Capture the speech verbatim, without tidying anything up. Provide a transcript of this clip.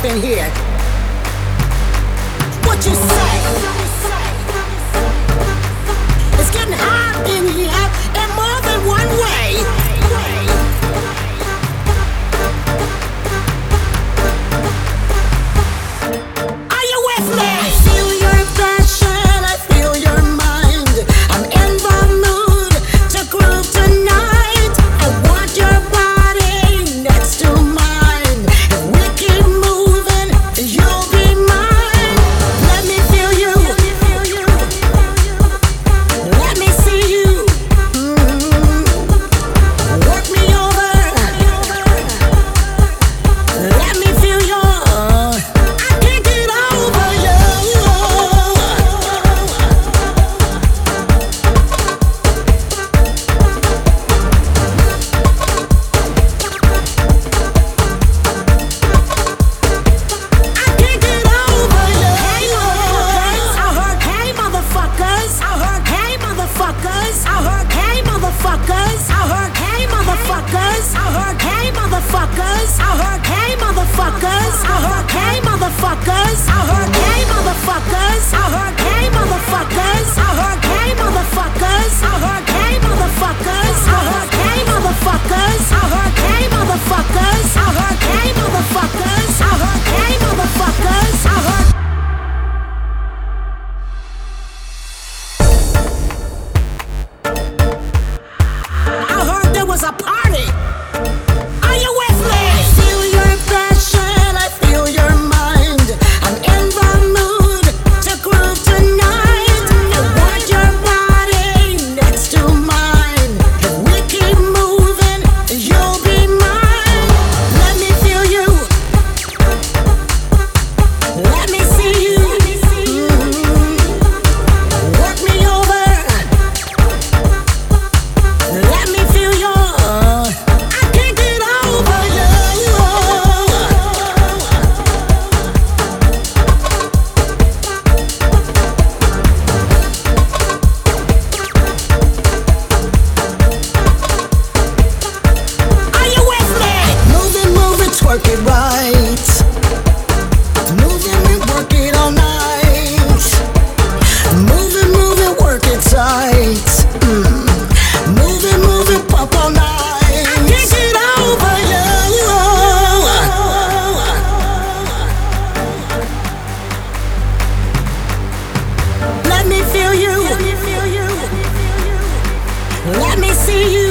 in here. What you say? It's getting hot in here in more than one way. Are you with me? I feel your passion, I feel your mind. I'm in the mood to groove tonight. I want your body next to mine. If we keep moving, you'll be mine. Let me feel you. Let me see you. Mm-hmm. Work me over. Let me feel your. I can't get over you. I can't get over you. Hey, motherfuckers. I heard, hey, motherfuckers. I heard, hey, motherfuckers. I heard, hey, motherfuckers. I heard, hey, motherfuckers. I heard, hey, motherfuckers. I heard, hey, motherfuckers. I heard, hey, motherfuckers. I heard, hey, motherfuckers. I heard, hey, motherfuckers. I heard, hey, motherfuckers. I heard, hey, motherfuckers. I heard, hey, motherfuckers. I heard, hey, motherfuckers. I heard, hey, motherfuckers. I heard. I heard there was a party. Are you with me? I feel your passion, I feel your mind. I'm in the mood to groove tonight. I want your body next to mine. If we keep moving, you'll be mine. Let me feel you. Let me see you. Mm-hmm. Work me over. Let me feel your. I can't get over you. Are you with me? Move it, move it, twerk it right. Move it and work it all night. Move it, move it, work it tight. Mm. Move it, move it, pump all night. I can't get over you. Let me feel you. Let me see you.